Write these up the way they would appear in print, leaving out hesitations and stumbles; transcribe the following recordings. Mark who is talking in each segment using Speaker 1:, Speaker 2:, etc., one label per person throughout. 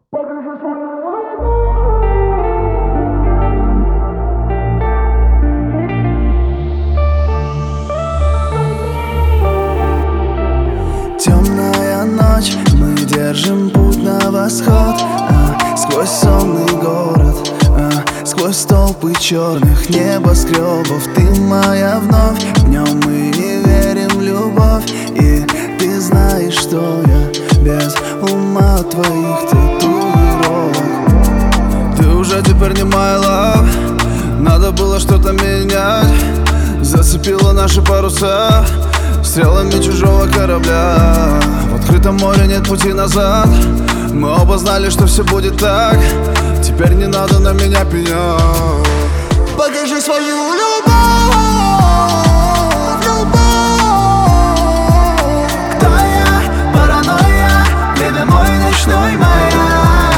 Speaker 1: Темная ночь, мы держим путь на восход, сквозь сонный город, сквозь толпы черных небоскребов. Ты моя вновь, днем мы не верим в любовь. И ты знаешь, что я без ума от твоих татуировок. Ты уже теперь не my love, надо было что-то менять. Зацепила наши паруса стрелами чужого корабля. В открытом море нет пути назад. Мы оба знали, что все будет так. Теперь не надо на меня пенять.
Speaker 2: Покажи свою любовь, любовь.
Speaker 1: Кто я? Паранойя, ты мой ночной моя.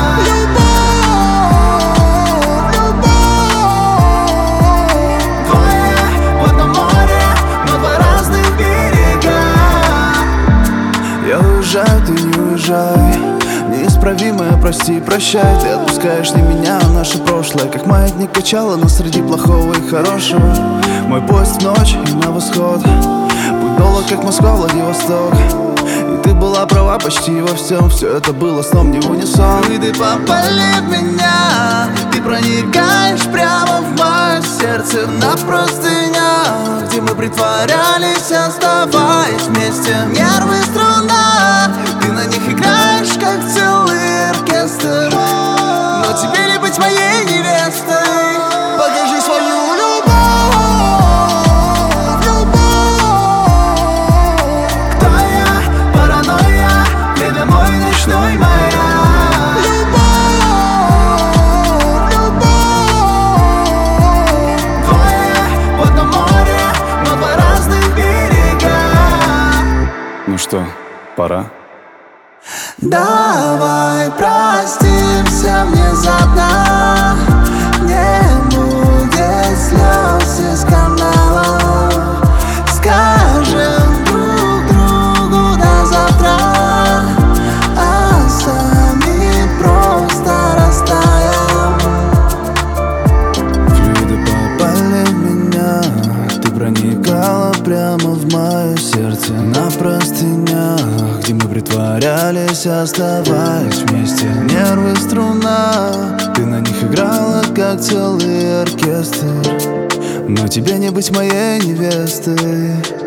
Speaker 1: Ты не уезжай, неисправимое, прости, прощай. Ты отпускаешь не меня, а наше прошлое, как маятник качало нас среди плохого и хорошего. Мой поезд в ночь и на восход, путь долг, как Москва, Владивосток. И ты была права почти во всем, все это было сном не в унисон.
Speaker 2: И ты попали в меня, ты проникаешь прямо в мое сердце. На простынях, где мы притворялись, оставаясь вместе. Нервы струна, ты на них играешь, как целый оркестр. Но тебе не быть моей невестой. Покажи свою любовь, любовь.
Speaker 1: Кто я? Паранойя, ты мой ночной моя. Ну что, пора?
Speaker 2: Давай простимся внезапно. Не будет слез и скандалов. Скажем друг другу до завтра, а сами просто растаем.
Speaker 1: Флюиды попали в меня, ты проникала прямо в мое сердце. На простынях, где мы притворялись, оставаясь вместе. Нервы струна, ты на них играла, как целый оркестр. Но тебе не быть моей невестой.